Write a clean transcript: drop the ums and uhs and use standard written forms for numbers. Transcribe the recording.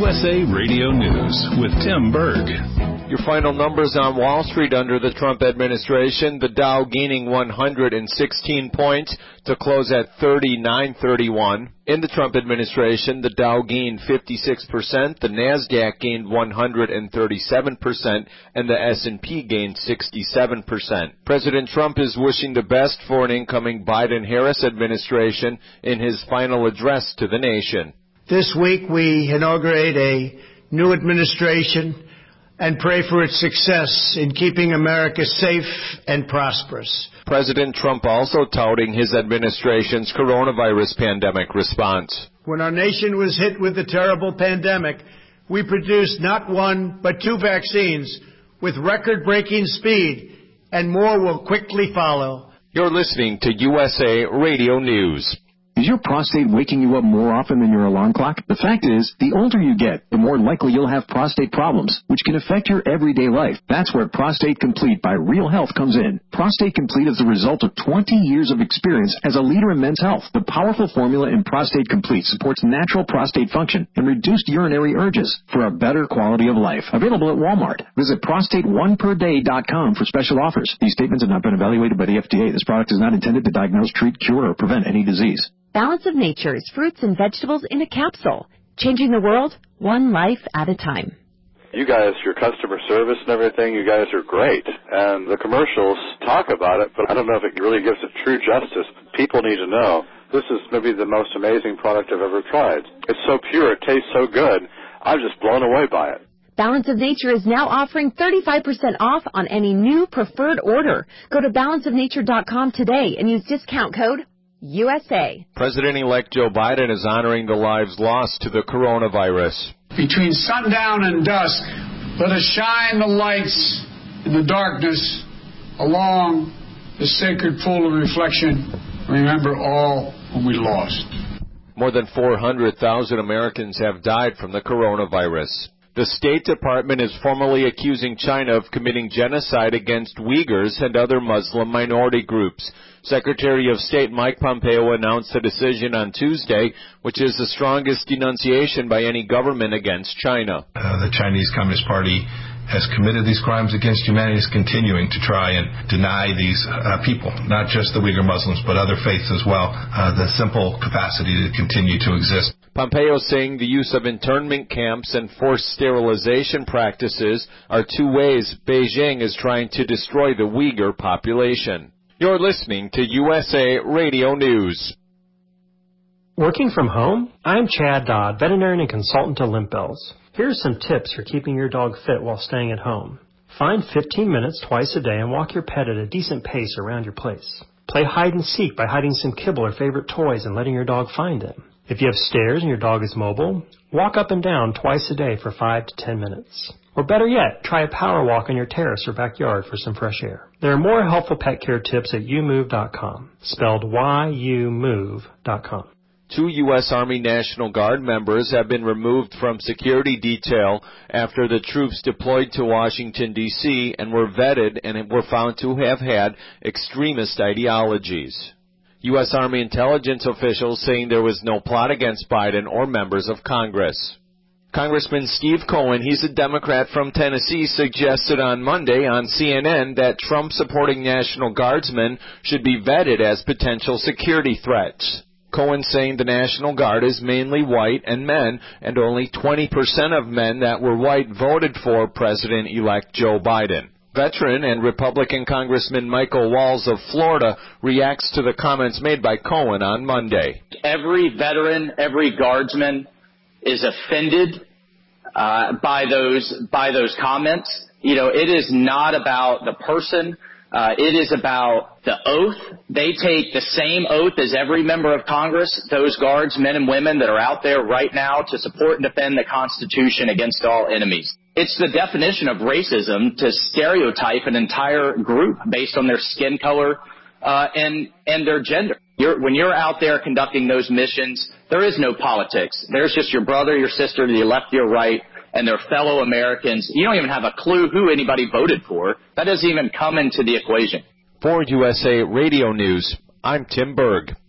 USA Radio News with Tim Berg. Your final numbers on Wall Street under the Trump administration. The Dow gaining 116 points to close at 3931. In the Trump administration, the Dow gained 56%, the NASDAQ gained 137%, and the S&P gained 67%. President Trump is wishing the best for an incoming Biden-Harris administration in his final address to the nation. This week we inaugurate a new administration and pray for its success in keeping America safe and prosperous. President Trump also touting his administration's coronavirus pandemic response. When our nation was hit with the terrible pandemic, we produced not one but two vaccines with record-breaking speed, and more will quickly follow. You're listening to USA Radio News. Is your prostate waking you up more often than your alarm clock? The fact is, the older you get, the more likely you'll have prostate problems, which can affect your everyday life. That's where Prostate Complete by Real Health comes in. Prostate Complete is the result of 20 years of experience as a leader in men's health. The powerful formula in Prostate Complete supports natural prostate function and reduced urinary urges for a better quality of life. Available at Walmart. Visit prostate1perday.com for special offers. These statements have not been evaluated by the FDA. This product is not intended to diagnose, treat, cure, or prevent any disease. Balance of Nature's fruits and vegetables in a capsule. Changing the world, one life at a time. You guys, your customer service and everything, you guys are great. And the commercials talk about it, but I don't know if it really gives it true justice. People need to know this is maybe the most amazing product I've ever tried. It's so pure, it tastes so good. I'm just blown away by it. Balance of Nature is now offering 35% off on any new preferred order. Go to balanceofnature.com today and use discount code USA. President-elect Joe Biden is honoring the lives lost to the coronavirus. Between sundown and dusk, let us shine the lights in the darkness along the sacred pool of reflection. Remember all whom we lost. More than 400,000 Americans have died from the coronavirus. The State Department is formally accusing China of committing genocide against Uyghurs and other Muslim minority groups. Secretary of State Mike Pompeo announced a decision on Tuesday, which is the strongest denunciation by any government against China. The Chinese Communist Party has committed these crimes against humanity, is continuing to try and deny these people, not just the Uyghur Muslims, but other faiths as well, the simple capacity to continue to exist. Pompeo saying the use of internment camps and forced sterilization practices are two ways Beijing is trying to destroy the Uyghur population. You're listening to USA Radio News. Working from home? I'm Chad Dodd, veterinarian and consultant to Limp Bells. Here are some tips for keeping your dog fit while staying at home. Find 15 minutes twice a day and walk your pet at a decent pace around your place. Play hide and seek by hiding some kibble or favorite toys and letting your dog find them. If you have stairs and your dog is mobile, walk up and down twice a day for 5 to 10 minutes. Or better yet, try a power walk on your terrace or backyard for some fresh air. There are more helpful pet care tips at youmove.com, spelled YOUMOVE.com. 2 U.S. Army National Guard members have been removed from security detail after the troops deployed to Washington, D.C. and were vetted and were found to have had extremist ideologies. U.S. Army intelligence officials saying there was no plot against Biden or members of Congress. Congressman Steve Cohen, he's a Democrat from Tennessee, suggested on Monday on CNN that Trump-supporting National Guardsmen should be vetted as potential security threats. Cohen saying the National Guard is mainly white and men, and only 20% of men that were white voted for President-elect Joe Biden. Veteran and Republican Congressman Michael Walz of Florida reacts to the comments made by Cohen on Monday. Every veteran, every guardsman is offended by those comments. You know, it is not about the person. It is about the oath. They take the same oath as every member of Congress, those guards, men and women that are out there right now to support and defend the Constitution against all enemies. It's the definition of racism to stereotype an entire group based on their skin color and their gender. When you're out there conducting those missions, there is no politics. There's just your brother, your sister to your left, your right, and their fellow Americans. You don't even have a clue who anybody voted for. That doesn't even come into the equation. For USA Radio News, I'm Tim Berg.